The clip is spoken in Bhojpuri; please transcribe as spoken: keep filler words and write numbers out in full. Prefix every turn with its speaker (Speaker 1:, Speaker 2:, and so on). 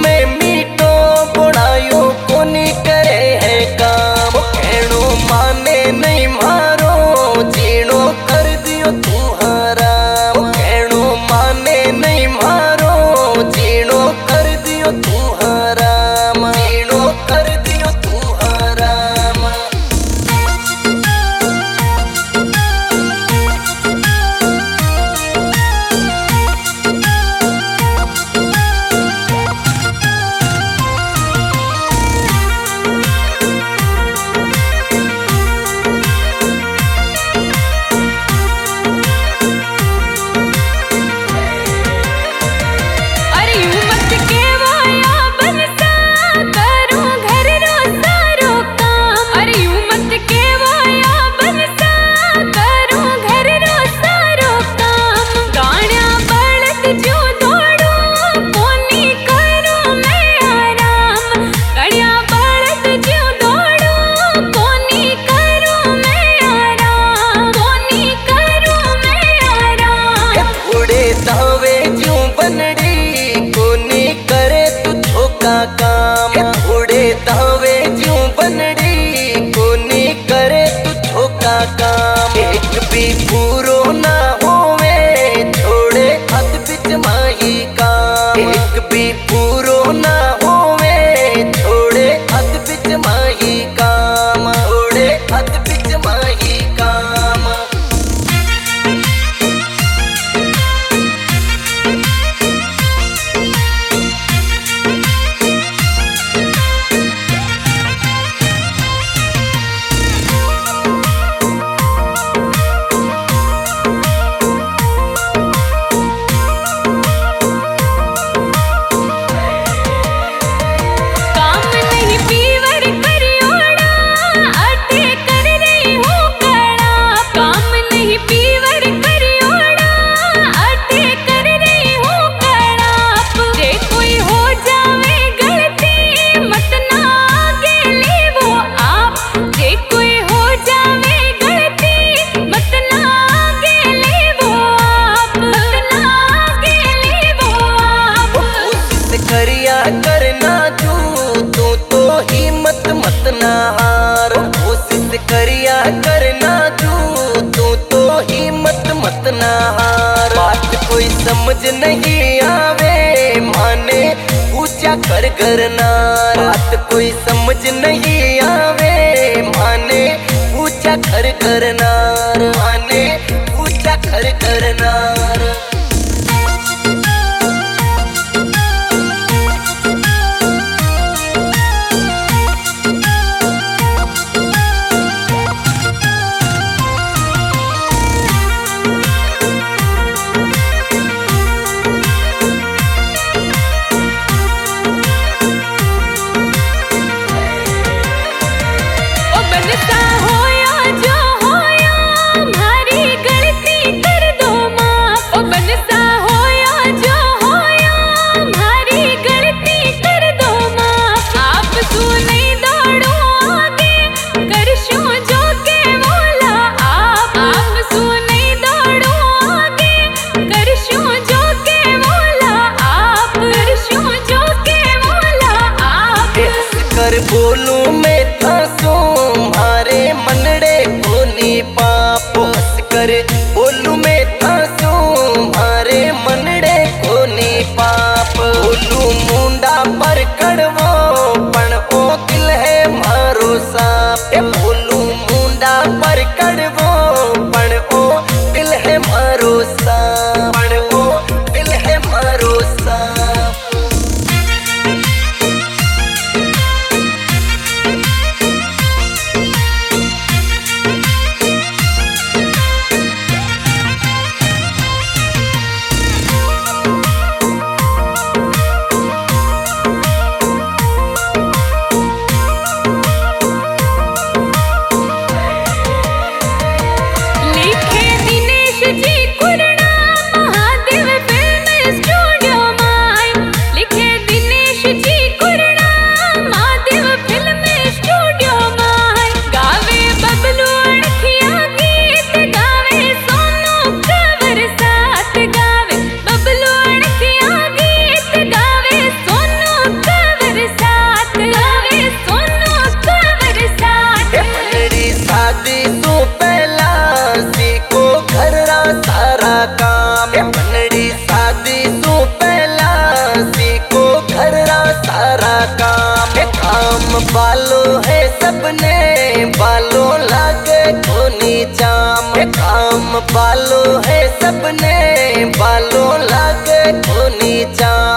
Speaker 1: में मीठो बुढ़ायो कोनी करे है काम। कहनो माने नहीं मारो जीणो कर दियो तू हराम। कहनो माने नहीं मारो जीणो कर दियो तू हराम। जीणो कर दियो तू हराम। दावे जो बनड़ी कोनी करे तू धोखा काम। थोड़े दावे जो बनड़ी कोनी करे तू धोखा काम। एक भी पूरो ना होवे छोड़े हाथ बिच माही काम। एक भी पूरो ना होवे छोड़े हाथ बिच माही काम। छोड़े हाथ बिच माही काम। करिया करना तू तू तो हिम्मत मत ना हार। कोशिश करिया करना तू तू तो हिम्मत मत ना हार। बात कोई समझ नहीं आवे माने पूछा कर करनार। बात कोई समझ नहीं आवे माने पूछा कर करनार। माने पूछा कर करनार। कर बोलू मैं थासो मारे मनड़े कोनी पाप। हंस कर बोलू मैं थासो मारे मनड़े कोनी पाप। बोलू मुंडा पर कड़वो पण ओ दिल है मारो साप। बोलू मुंडा पर कड़वो पण ओ दिल है मारो साप। पण ओ दिल है मारो साप। बालों है सबने बालों लागे कोनी जाम काम बालों है सबने बालों लागे कोनी जाम।